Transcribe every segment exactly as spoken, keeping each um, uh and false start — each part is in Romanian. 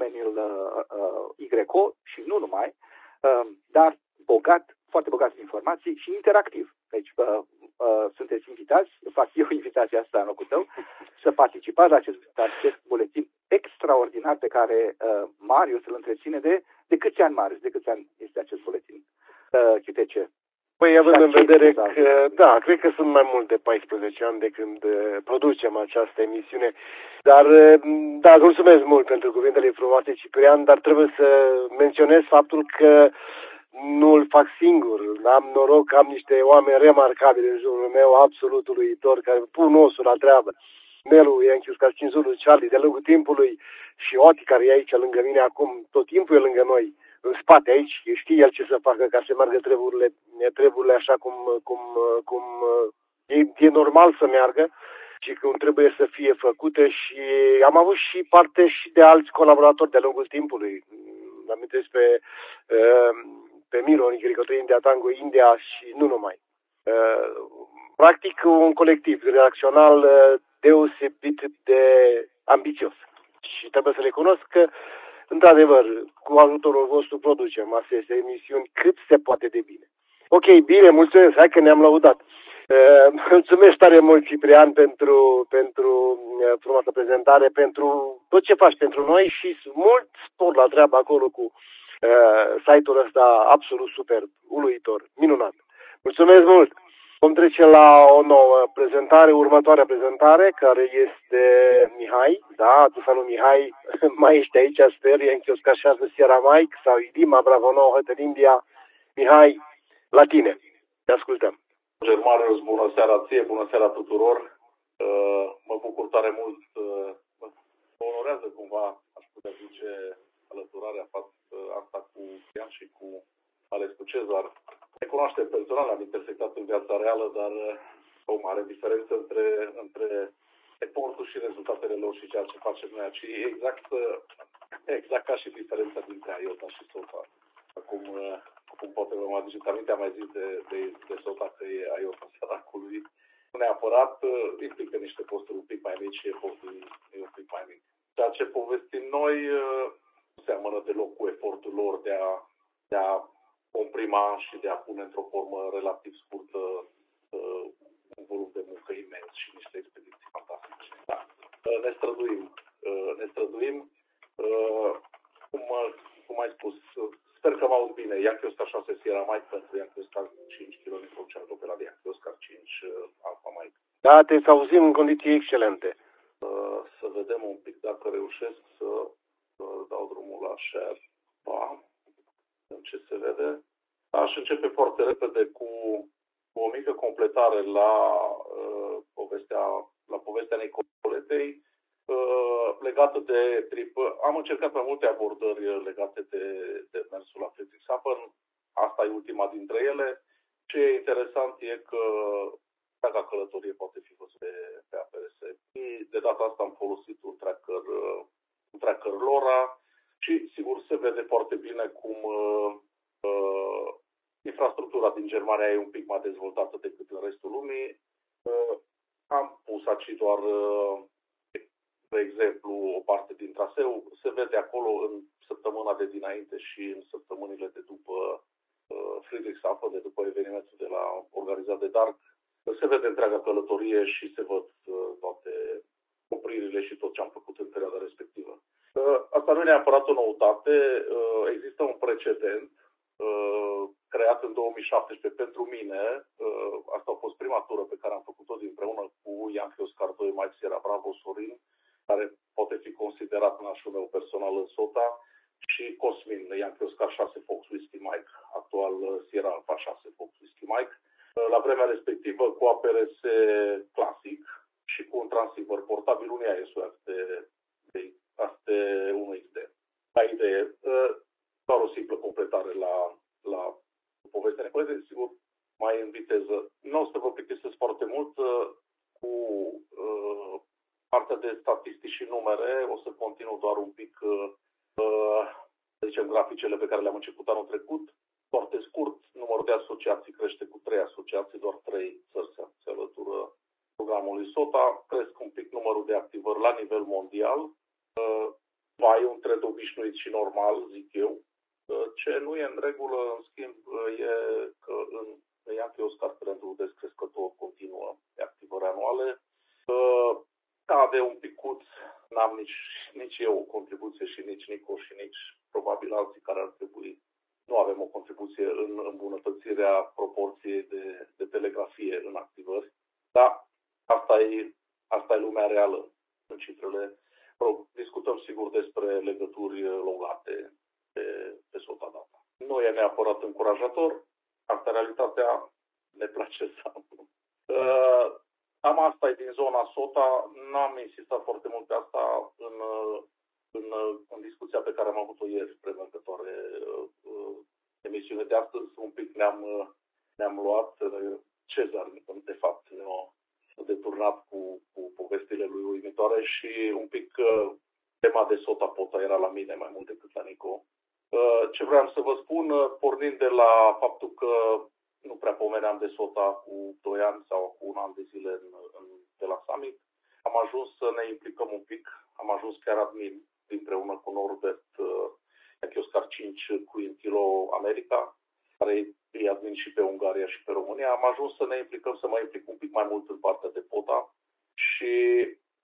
domeniul uh, uh, Y C O și nu numai, uh, dar bogat, foarte bogat în informații și interactiv. Deci uh, uh, sunteți invitați, fac eu invitația asta în locul tău, să participați la acest, acest buletin extraordinar pe care uh, Marius îl întreține de, de câți ani, Marius, de câți ani este acest buletin uh, Q T C? Păi, având în vedere că, da, cred că sunt mai mult de paisprezece ani de când producem această emisiune, dar, da, mulțumesc mult pentru cuvintele frumoase, Ciprian, dar trebuie să menționez faptul că nu îl fac singur. Am noroc că am niște oameni remarcabili în jurul meu, absolut uluitori, care pun osul la treabă. Nelu, Ianchius Carcinzulu, Charlie, de-a lungul timpului, și Oti, care e aici lângă mine acum, tot timpul e lângă noi, în spate aici, știe el ce să facă ca să meargă treburile, treburile așa cum, cum, cum e, e normal să meargă și cum trebuie să fie făcute, și am avut și parte și de alți colaboratori de-a lungul timpului. Amintesc pe, pe Miro, Nichiricotă India, Tango India și nu numai. Practic un colectiv redacțional deosebit de ambițios și trebuie să le cunosc că, într-adevăr, cu ajutorul vostru producem aceste emisiuni cât se poate de bine. Ok, bine, mulțumesc, hai că ne-am lăudat. Uh, mulțumesc tare mult, Ciprian, pentru, pentru uh, frumoasă prezentare, pentru tot ce faci pentru noi și mult spor la treabă acolo cu uh, site-ul ăsta absolut superb, uluitor, minunat. Mulțumesc mult! Vom trece la o nouă prezentare, următoarea prezentare, care este Mihai. Da, tu salut, Mihai, mai ești aici, sper, e în Chioscașează Sierra Mike sau Idima, Bravo nouă, Hotel India. Mihai, la tine, te ascultăm. Germanius, bună seara ție, bună seara tuturor. Mă bucur tare mult, mă onorează cumva, aș putea zice, alăturarea asta cu Ian și cu ales cu Cezar. Ne cunoaștem personal, am intersectat în viața reală, dar o mare diferență între, între efortul și rezultatele lor și ceea ce facem noi aici. Exact, exact ca și diferența dintre Iota și Sota. Acum, acum poate vă mai aduceți aminte, am mai zis de, de, de Sota că e Iota săracului. Nu neapărat, implică niște posturi un pic mai mici și efortul e un pic mai mic. Ceea ce povestim noi nu seamănă deloc cu efortul lor de a, de a comprima și de a pune într-o formă relativ scurtă uh, un volum de muncă imens și niște expediții fantastice. Da. Uh, ne străduim. Uh, ne străduim. Uh, cum, uh, cum ai spus, uh, sper că mă aud bine. Yankee Oscar șase Sierra Mike pentru Yankee Oscar cinci kilometri oceanul pe la Yankee Oscar cinci uh, Alpha Mike. Da, te auzim în condiții excelente. Uh, să vedem un pic dacă reușesc să uh, dau drumul la share. Da. În ce se vede. Aș începe foarte repede cu, cu o mică completare la, uh, povestea, la povestea Nicoletei uh, legată de trip. Am încercat mai multe abordări legate de, de mersul la Friedrichshafen. Asta e ultima dintre ele. Ce e interesant e că întreaga călătorie poate fi văzută pe, pe A P R S. De data asta am folosit un tracker, un tracker LoRa și sigur se vede foarte bine cum uh, uh, infrastructura din Germania e un pic mai dezvoltată decât în restul lumii. Uh, am pus aici doar, uh, de exemplu, o parte din traseu. Se vede acolo în săptămâna de dinainte și în săptămânile de după uh, Friedrichshafen, de după evenimentul de la organizat de Dark. Se vede întreaga călătorie și se văd uh, toate opririle și tot ce am făcut în perioada respectivă. Uh, asta nu e neapărat o noutate. Uh, există un precedent uh, creat în două mii șaptesprezece pentru mine. Uh, asta a fost prima tură pe care am făcut-o împreună cu Yankee Oscar doi, Mike Sierra Bravo Sorin, care poate fi considerat nașul meu personal în Sota, și Cosmin, Yankee Oscar șase Fox Whiskey Mike, actual Sierra Alpha șase Fox Whiskey Mike. La vremea respectivă cu A P R S clasic și cu un transceiver portabil, un I S U de, de, de unu X D. La idee, doar o simplă completare la, la povestea Nicolete, sigur, mai în viteză. Nu o să vă plictisesc foarte mult cu uh, partea de statistici și numere, o să continu doar un pic, uh, să zicem, graficele pe care le-am început anul trecut. Foarte scurt, numărul de asociații crește cu trei asociații, doar trei țări se, se alătură programului SOTA. Cresc un pic numărul de activări la nivel mondial. Da, e un trend obișnuit și normal, zic eu. Ce nu e în regulă, în schimb, e că în Yankee Oscar trendul descrescător continuă de activări anuale. Cade un picuț, n-am nici, nici eu o contribuție și nici Nico și nici probabil alții care ar trebui. Nu avem o contribuție în îmbunătățirea proporției de, de telegrafie în activări. Dar asta e, asta e lumea reală în cifrele. Discutăm sigur despre legături logate pe, pe SOTA data. Nu e neapărat încurajator, asta realitatea, ne place să am. Uh, Am asta e din zona SOTA, n-am insistat foarte mult pe asta în, în, în discuția pe care am avut-o ieri, premergătoare uh, emisiune de astăzi. Un pic ne-am, ne-am luat, Cezar, de fapt, ne-a deturnat cu, cu povestile lui uimitoare și un pic uh, tema de SOTA-POTA era la mine mai mult decât la Nico. Uh, ce vreau să vă spun, uh, pornind de la faptul că nu prea pomeneam de SOTA cu doi ani sau cu un an de zile în, în, de la summit, am ajuns să ne implicăm un pic, am ajuns chiar admin împreună cu Norbert uh, Yankee Oscar cinci Queen Kilo America, care e admin și pe Ungaria și pe România. Am ajuns să ne implicăm, să mă implic un pic mai mult în partea de POTA și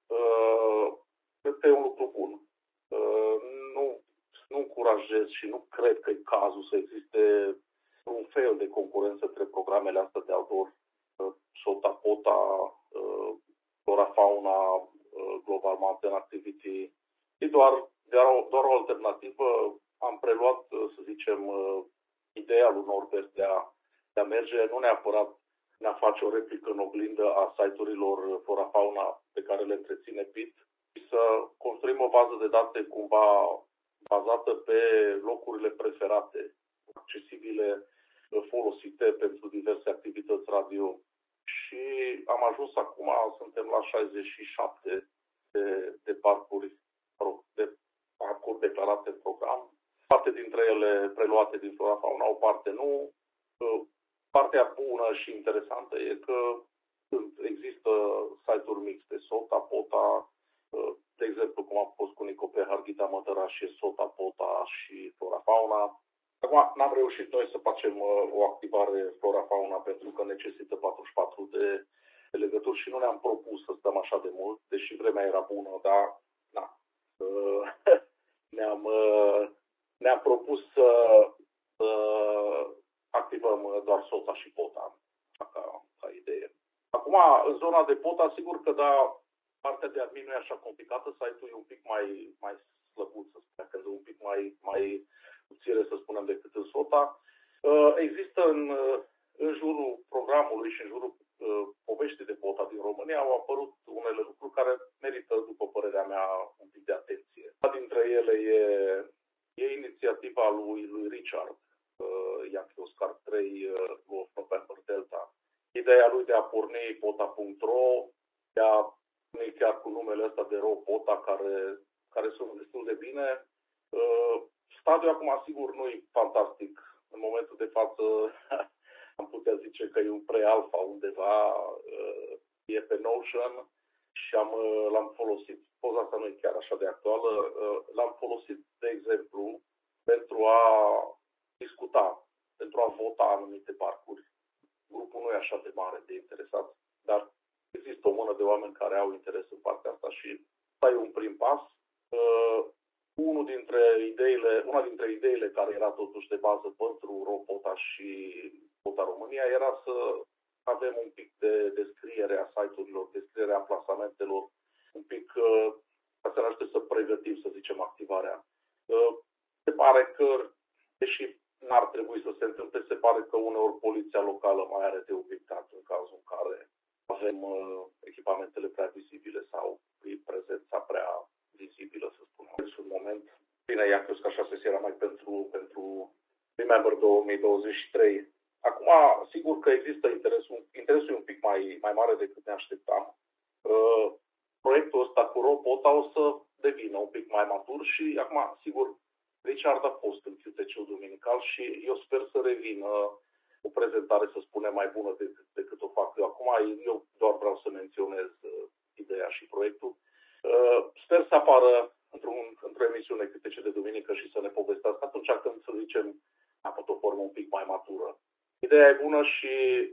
uh, cred că e un lucru bun. Uh, nu, nu încurajez și nu cred că e cazul să existe un fel de concurență între programele astea de outdoor, uh, SOTA, POTA, uh, Flora, Fauna, uh, Global Mountain Activity. E doar, doar, o, doar o alternativă. Am preluat, uh, să zicem, uh, ideea lui Norbert de a, de a merge, nu neapărat ne a face o replică în oglindă a site-urilor Flora, Fauna pe care le întreține P I T, și să construim o bază de date cumva bazată pe locurile preferate, accesibile, folosite pentru diverse activități radio. Și am ajuns acum, suntem la șaizeci și șapte de, de parcuri, de parcuri declarate în program. Parte dintre ele preluate din Flora Fauna, o parte nu. Partea bună și interesantă e că există site-uri mixte, SOTA, POTA, de exemplu, cum am fost cu Nico pe Harghita Mătăraș și SOTA, POTA și Flora Fauna. Acum n-am reușit noi să facem o activare Flora Fauna pentru că necesită patruzeci și patru de, de legături și nu ne-am propus să stăm așa de mult, deși vremea era bună, dar na. ne-am, ne-am propus să, să activăm doar SOTA și POTA, ca, ca idee. Acum, în zona de POTA, sigur că da, partea de admin nu e așa complicată, site-ul e un pic mai, mai slăbuț, să spunem, când e un pic mai, mai subțire, să spunem, decât în SOTA. Există în, în jurul programului și în jurul poveștii de POTA din România au apărut unele lucruri care merită, după părerea mea, un pic de atenție. Una dintre ele e, e inițiativa lui, lui Richard, Yankee Oscar trei, Golf November Delta. Ideea lui de a porni pota punct ro, de a porni chiar cu numele ăsta de ro POTA, care, care sunt destul de bine. Stadiul acum, sigur, nu e fantastic. În momentul de față am putea zice că e un pre-alpha undeva, e pe Notion și am, l-am folosit. Poza asta nu e chiar așa de actuală. L-am folosit, de exemplu, pentru a discuta, pentru a vota anumite parcuri. Grupul nu e așa de mare de interesat, dar există o mână de oameni care au interes în partea asta și asta e un prim pas. Uh, unul dintre ideile, una dintre ideile care era totuși de bază pentru RoPota și POTA România era să avem un pic de descriere a site-urilor, descriere a plasamentelor, un pic uh, ca să ne ajute să pregătim, să zicem, activarea. Uh, se pare că, deși n-ar trebui să se întâmple, se pare că uneori poliția locală mai are de obiectat în cazul în care avem uh, echipamentele prea vizibile sau prezența prea vizibilă, să spunem. În un moment, bine, i-am crezut că șase era mai pentru, pentru Remember două mii douăzeci și trei. Acum, sigur că există interesul, interesul un pic mai, mai mare decât ne așteptam. Uh, proiectul ăsta cu RoPota o să devină un pic mai matur și acum, sigur, Richard a fost în Q T C-ul duminical și eu sper să revină o prezentare, să spunem, mai bună decât, decât o fac eu acum. Eu doar vreau să menționez uh, ideea și proiectul. Uh, sper să apară într-un, într-o emisiune câte ce de duminică și să ne povestească atunci când, să zicem, a avut o formă un pic mai matură. Ideea e bună și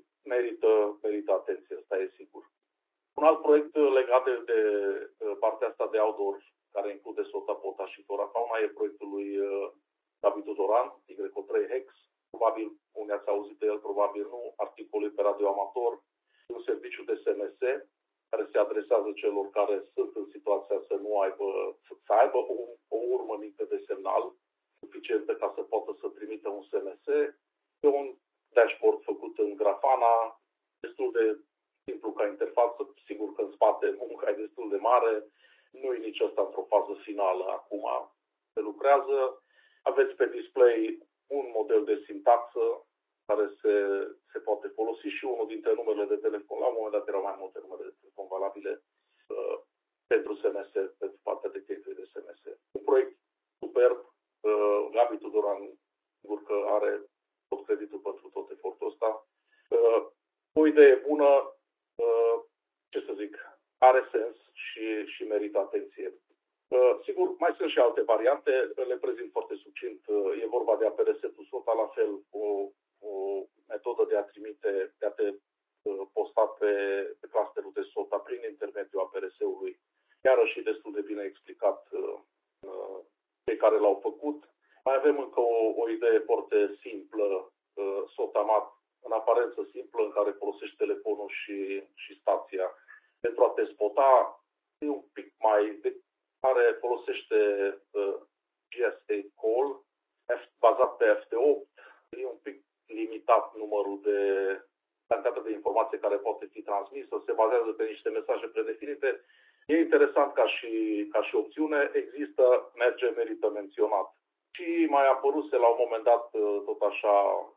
merită, merită atenție, asta e sigur. Un alt proiect legat de, de partea asta de outdoor, care include Sota, Pota și Flora Fauna, e proiectul lui Gabi Tudoran, Y trei Hex. Probabil, unde ați auzit de el, probabil nu, articolul pe radio amator, un serviciu de S M S care se adresează celor care sunt în situația să nu aibă, să aibă o, o urmă mică de semnal suficientă ca să poată să trimită un S M S. E un dashboard făcut în Grafana, destul de simplu ca interfață, sigur că în spate munca e destul de mare, nu e nici asta într-o fază finală acum, se lucrează. Aveți pe display un model de sintaxă care se, se poate folosi și unul dintre numerele de telefon. La un moment dat erau mai multe numere de telefon valabile uh, pentru S M S, pentru partea de gateway de S M S. Un proiect superb. Uh, Gabi Tudoran, sigur că are tot creditul pentru tot efortul ăsta. Uh, o idee bună, uh, ce să zic, are sens și, și merită atenție. Uh, sigur, mai sunt și alte variante, le prezint foarte succint. Uh, e vorba de A P R S-ul Sota, la fel o, o metodă de a trimite, de a te uh, posta pe, pe clusterul de Sota prin intermediul A P R S-ului. Iarăși destul de bine explicat uh, uh, cei care l-au făcut. Mai avem încă o, o idee foarte simplă, uh, Sotamat, în aparență simplă, în care folosești telefonul și, și stația pentru a te spota. E un pic mai, care folosește uh, G S A Call, bazat pe F T opt. E un pic limitat numărul de cantitatea de informație care poate fi transmisă, se bazează pe niște mesaje predefinite. E interesant ca și, ca și opțiune, există, merge, merită menționat. Și mai apăruse la un moment dat tot așa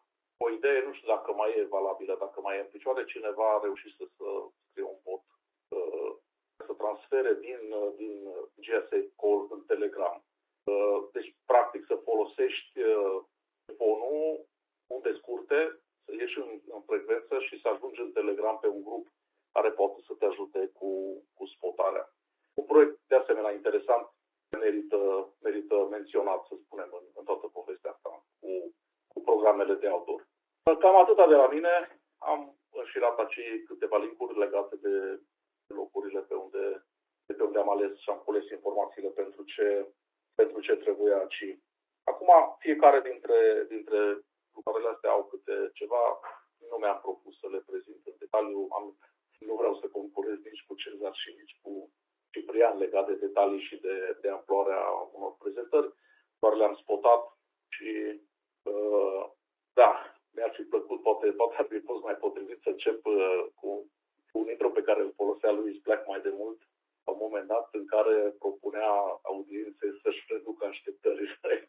o idee, nu știu dacă mai e valabilă, dacă mai e în picioare, cineva a reușit să, să scrie un bot, să transfere din, din G S A Call în Telegram. Deci, practic, să folosești telefonul unde scurte, să ieși în, în frecvență și să ajungi în Telegram pe un grup care poate să te ajute cu, cu spotarea. Un proiect de asemenea interesant, merită, merită menționat, să spunem, în, în toată povestea asta cu, cu programele de outdoor. Cam atâta de la mine. Am înșirat aici câteva linkuri legate de locurile pe unde, de pe unde am ales și am cules informațiile pentru ce, pentru ce trebuie aici. Acum, fiecare dintre, dintre lucrurile astea au câte ceva. Nu mi-am propus să le prezint în detaliu. Am, nu vreau să concurez nici cu Cezar și nici cu Ciprian legat de detalii și de, de amploarea unor prezentări. Doar le-am spotat și uh, da, mi-ar fi plăcut, poate, poate ar fi fost mai potrivit să încep uh, cu un intro pe care îl folosea lui Black mai de mult, la un moment dat în care propunea audienței să-și reducă așteptările